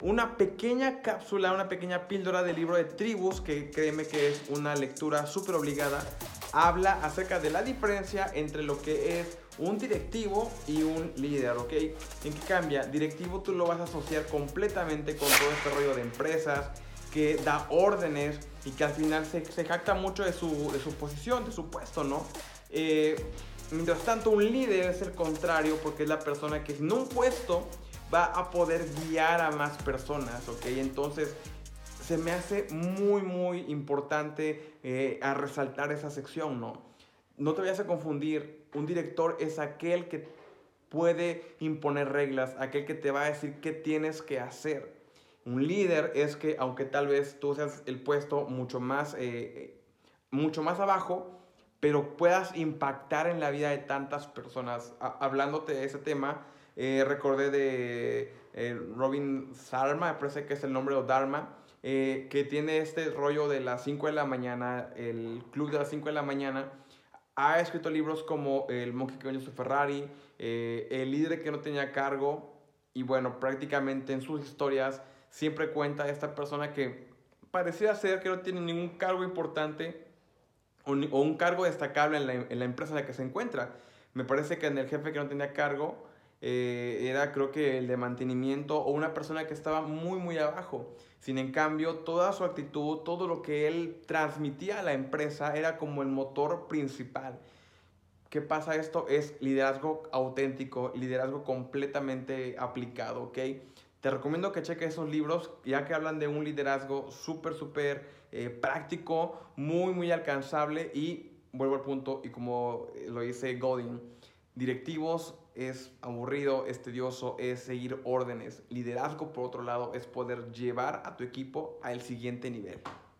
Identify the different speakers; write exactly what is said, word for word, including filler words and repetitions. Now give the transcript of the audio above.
Speaker 1: una pequeña cápsula, una pequeña píldora del libro de Tribus, que créeme que es una lectura súper obligada. Habla acerca de la diferencia entre lo que es un directivo y un líder, ¿ok? ¿En qué cambia? Directivo tú lo vas a asociar completamente con todo este rollo de empresas, que da órdenes y que al final se, se jacta mucho de su, de su posición, de su puesto, ¿no? Eh, mientras tanto, un líder es el contrario, porque es la persona que en un puesto va a poder guiar a más personas, ¿ok? Entonces, se me hace muy, muy importante eh, a resaltar esa sección, ¿no? No te vayas a confundir, un director es aquel que puede imponer reglas, aquel que te va a decir qué tienes que hacer. Un líder es que, aunque tal vez tú seas el puesto mucho más, eh, mucho más abajo, pero puedas impactar en la vida de tantas personas. A- hablándote de ese tema, eh, recordé de eh, Robin Sharma, me parece que es el nombre, o Dharma, eh, que tiene este rollo de las cinco de la mañana, el club de las cinco de la mañana. Ha escrito libros como El monje que vendió su Ferrari, eh, El líder que no tenía cargo, y bueno, prácticamente en sus historias siempre cuenta esta persona que parecía ser que no tiene ningún cargo importante o, o un cargo destacable en la, en la empresa en la que se encuentra. Me parece que en el jefe que no tenía cargo eh, era, creo que el de mantenimiento, o una persona que estaba muy muy abajo. Sin en cambio, toda su actitud, todo lo que él transmitía a la empresa era como el motor principal. ¿Qué pasa esto? Es liderazgo auténtico, liderazgo completamente aplicado, ¿ok? Te recomiendo que cheques esos libros, ya que hablan de un liderazgo súper, súper eh, práctico, muy, muy alcanzable, y vuelvo al punto, y como lo dice Godin, directivos es aburrido, es tedioso, es seguir órdenes. Liderazgo, por otro lado, es poder llevar a tu equipo al siguiente nivel.